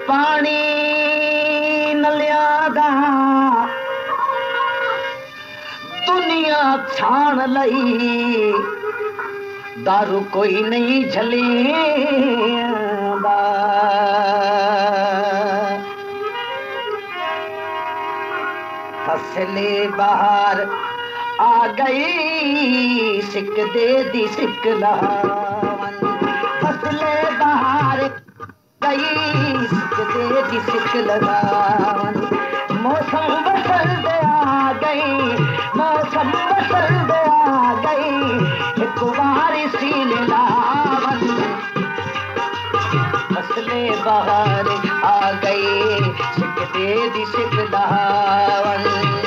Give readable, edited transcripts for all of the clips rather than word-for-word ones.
पानी नलिया दा दुनिया छान लई दारू कोई नहीं झलेंदा फसले बाहर आ गई सिक दे दी सिक लावन फसले बाहर गई सिक दे दी सिक लगावन मौसम बसंत आ गई मौसम बसंत आ गई एक बारी सीन लावन फसले बाहर आ गई सिक दे दी सिक लावन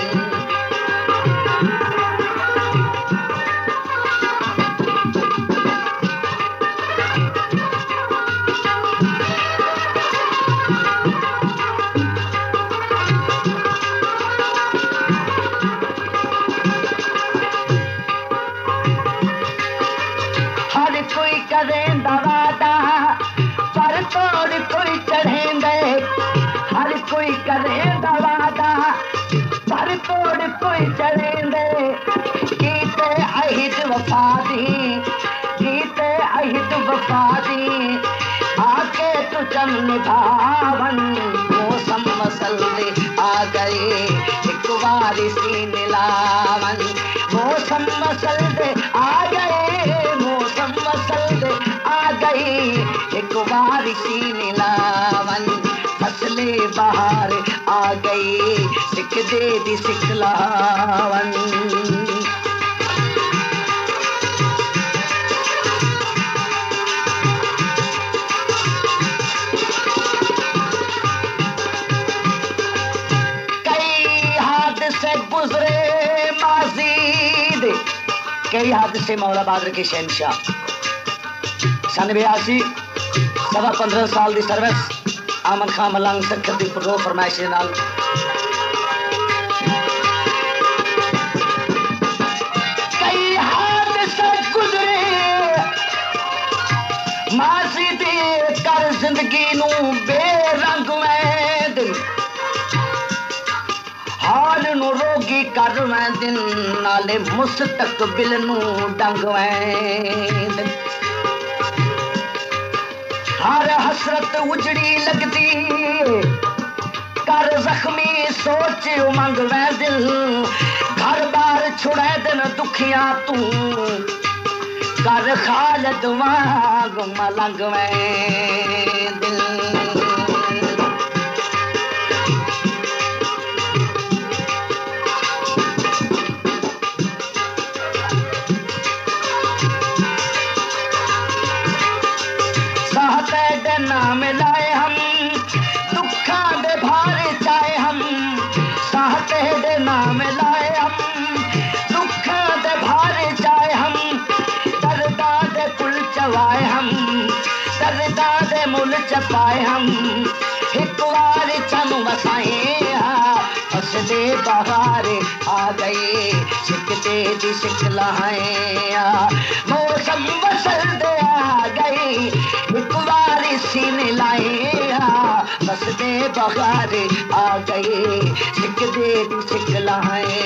करेंदा वादा पर तोड़ कोई चढ़ेंदे हर कोई करेंदा वादा पर तोड़ कोई चढ़ेंदे कीते अहिद वफादी कीते अहिद वफादी आके तू चम निभावन मौसम मसल्ले आ गए एक बारी सी नीलावन मौसम मसल्ले आ गए मौसम मसल्ले आ गई एक बारी सी नीलावन फसले बाहर आ गई सिक दे दी सिकलावन गुजरे माजीद कई हादसे मौला बहादुर के शहनशाह सन 82 सवा 15 साल दी सर्विस आमन खां मलंग सखत दी प्रो फरमाइश नाल कई हादसे गुजरे माजीद कर जिंदगी नू बेरंग में हाल नू रोगी कर मैं दिन नाले मुस्तकबिल नू डंग मैं हर हसरत उजड़ी लगदी कर जख्मी सोच उमंग मैं दिल घर बार छुड़े दिन दुखियां तू कर खालद वांग मलंग मैं दिल नाम लाए हम दुखा दे भार चाहे हम साहते दे नाम लाए हम दुखा दे भार चाहे हम दर्दा दे कुल चवाए हम दर्दा दे मुल चपाए हम एक बार चनु बसाए फसले बाहर आ गए सिकते दी सिकलाए मौसम बसंत आ गई एक बारी सीन लाए बस दे बगार आ गए सिक दे दी सिकलाए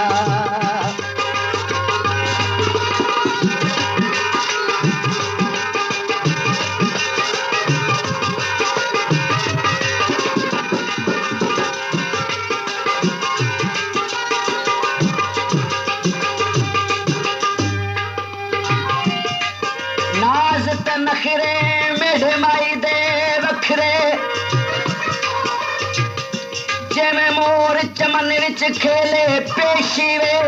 नखरे मेरे माई दे वखरे जिवें मोर चमन विच खेले पेशी वे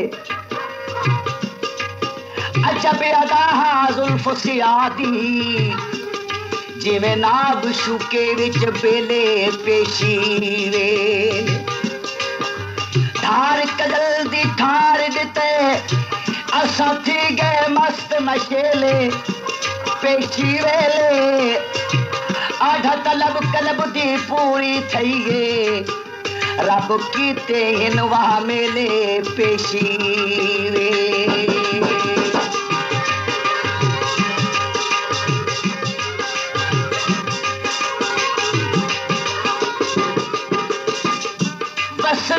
अजब अदा जुल्फ सियादी जिवें नाब शुके विच बेले पेशी वे धार कजल दी ठार दिते असां थी गए मस्त नशेले पेशी वेले आधा तलब कलब दी पूरी थई गे रब कीते हिन वाह मेले पेशी वे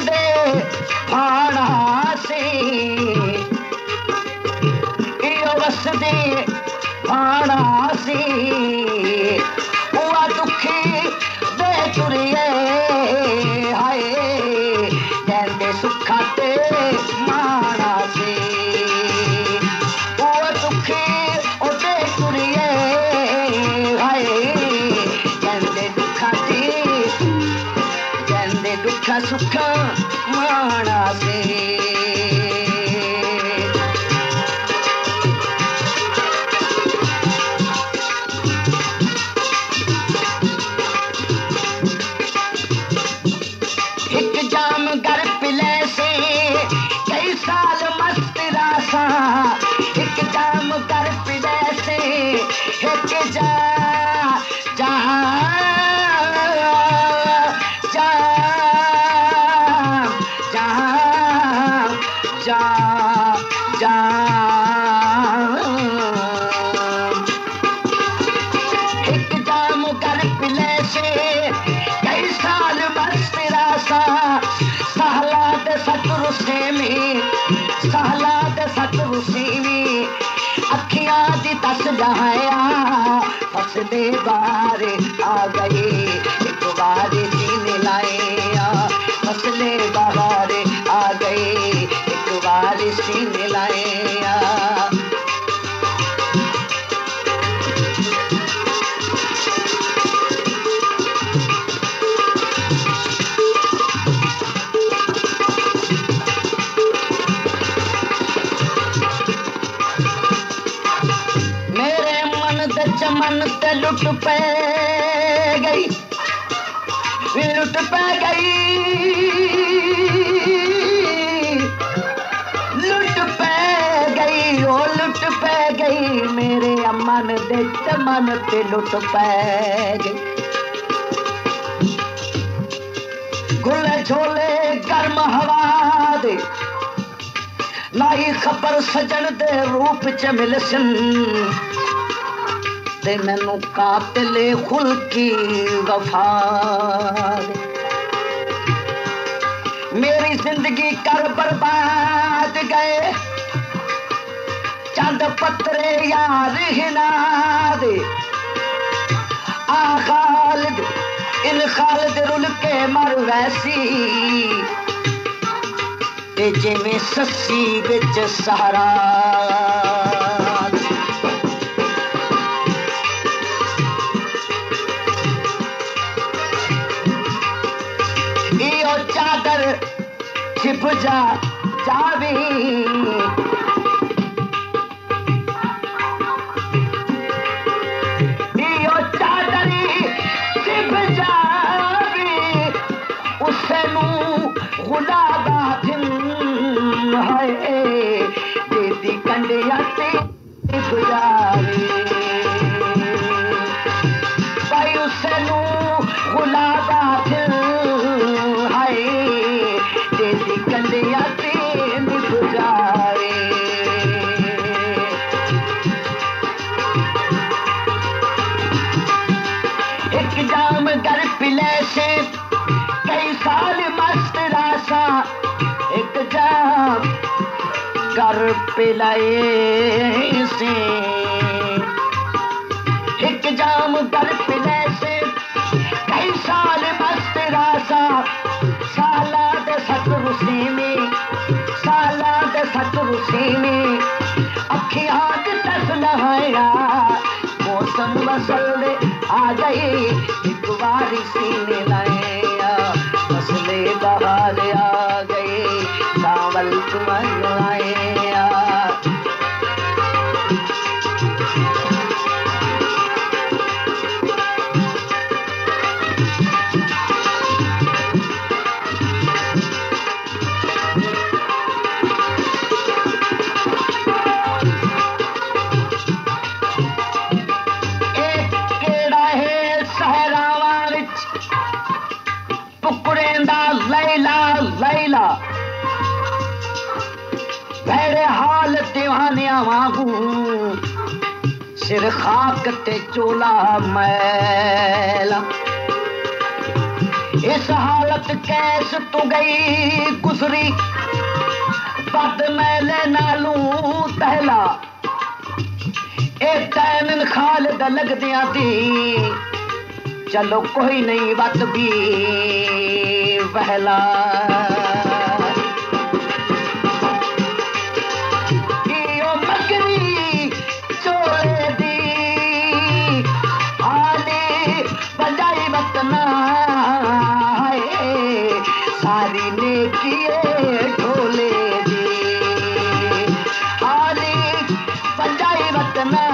वसदे भाड़ा से इयो वसदे भाड़ा से हुआ दुखी दे तुरिए हाय कहते सुखा ते माड़ा से हुआ दुखी दे तुरिए हाय कहते दुखा सुखा माड़ा से एक जाम घर पिले से कई साल मस्त रासा एक जाम घर पिले से एक जा जा जा जा जा जा एक जाम घर पिले से कई साल मस्त रासा सहलाद सतरुसे में सहलाद सतरुसे में अखियां दी तस जहाया फसदे बारे आ गए एक बारे सीने लाया फसले बारे आ गए एक बारे सीने लाया चमन ते लुट पे गई लुट पे गई लुट पे गई ओ लुट पे गई मेरे अमन दे चमन ते लुट पे गई गुले झोले गर्म हवा दे लाई खबर सजन दे रूप च मिलसन ते मैनू कातिले खुल की वफा मेरी जिंदगी कर बर्बाद गए चंद पत्रे यार हिना दे आ खालिद इन खालिद रुल के मर वैसी ते जिवें सस्सी विच सहारा चादर छिप जा जावे यो चादरी छिप जावे उसनू खुदा दा दिन है दीदी कंडिया ते गुजारे भाई उसनू खुदा दा दिन कंडिया तेन गुजारे एक जाम घर पिले से कई साल मस्त रासा एक जाम घर पिलाए से एक जाम घर पिले से कई साल मस्त रासा सालाद सतरुसी में सालाद सतरुसी में अखियां तस नहाया मौसम वसल आ गए एक बारी सीने लाया फसले बहार आ गए चावल तुमन आया लैला भैरे हाल दीवाने वांगू सिर खाक ते चोला मैला इस हालत कैस तू गई गुजरी पद मैले नालू तहला ए तैन खालिद लग दिया थी चलो कोई नहीं बात भी पहला मकरी चोले दी आली बजाई बतना सारी ने किए ढोले दी आली बजाई बतना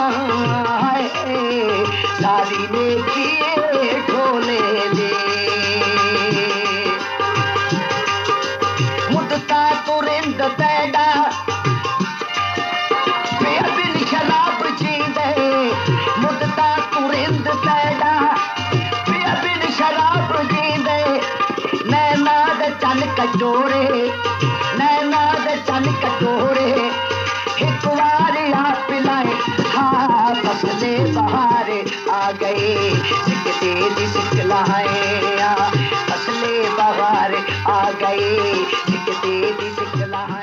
सारी ने किए ढोले दे मुद्दा तुरिंद तैडा बिन शराब जींदे मुद्दा तुरिंद तैडा बिन शराब जींदे नैना दे चन कटोरे नैना दे चन कटोरे एक बार आ पिलाए हाँ फसले बहारे आ गए सिकते दी सिकलाए फसले बहारे आ गए सिकते दी सिकलाए